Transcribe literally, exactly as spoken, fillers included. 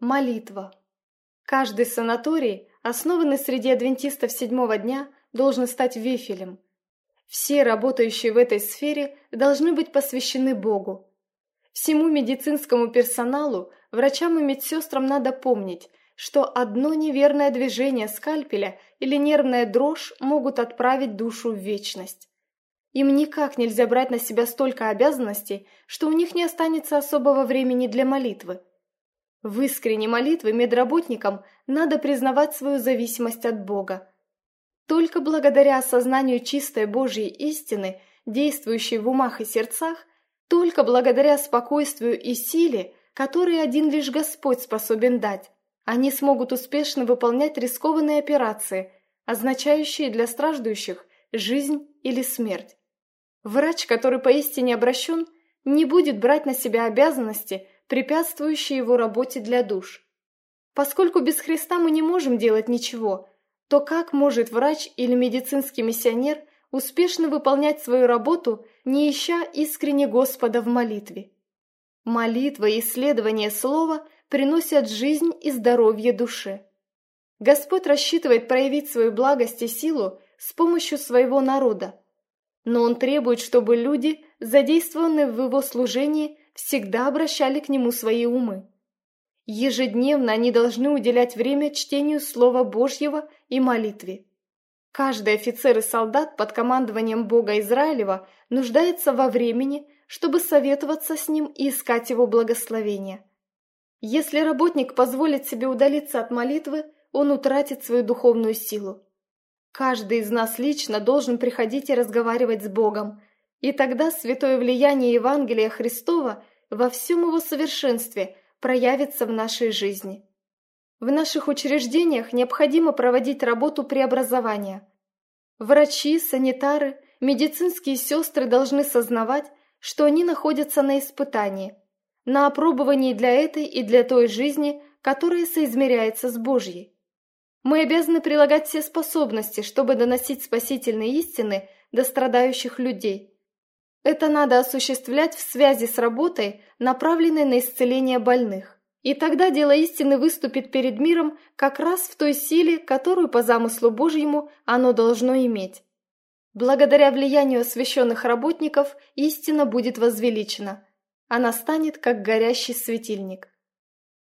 Молитва. Каждый санаторий, основанный среди адвентистов седьмого дня, должен стать вифилем. Все работающие в этой сфере должны быть посвящены Богу. Всему медицинскому персоналу, врачам и медсестрам надо помнить, что одно неверное движение скальпеля или нервная дрожь могут отправить душу в вечность. Им никак нельзя брать на себя столько обязанностей, что у них не останется особого времени для молитвы. В искренней молитве медработникам надо признавать свою зависимость от Бога. Только благодаря осознанию чистой Божьей истины, действующей в умах и сердцах, только благодаря спокойствию и силе, которые один лишь Господь способен дать, они смогут успешно выполнять рискованные операции, означающие для страждущих жизнь или смерть. Врач, который поистине обращен, не будет брать на себя обязанности, препятствующие его работе для душ. Поскольку без Христа мы не можем делать ничего, то как может врач или медицинский миссионер успешно выполнять свою работу, не ища искренне Господа в молитве? Молитва и исследование Слова приносят жизнь и здоровье душе. Господь рассчитывает проявить свою благость и силу с помощью своего народа, но Он требует, чтобы люди, задействованные в Его служении, всегда обращали к Нему свои умы. Ежедневно они должны уделять время чтению Слова Божьего и молитве. Каждый офицер и солдат под командованием Бога Израилева нуждается во времени, чтобы советоваться с Ним и искать Его благословения. Если работник позволит себе удалиться от молитвы, он утратит свою духовную силу. Каждый из нас лично должен приходить и разговаривать с Богом, и тогда святое влияние Евангелия Христова во всем его совершенстве проявится в нашей жизни. В наших учреждениях необходимо проводить работу преобразования. Врачи, санитары, медицинские сестры должны сознавать, что они находятся на испытании, на опробовании для этой и для той жизни, которая соизмеряется с Божьей. Мы обязаны прилагать все способности, чтобы доносить спасительные истины до страдающих людей. Это надо осуществлять в связи с работой, направленной на исцеление больных. И тогда дело истины выступит перед миром как раз в той силе, которую по замыслу Божьему оно должно иметь. Благодаря влиянию освященных работников истина будет возвеличена. Она станет как горящий светильник.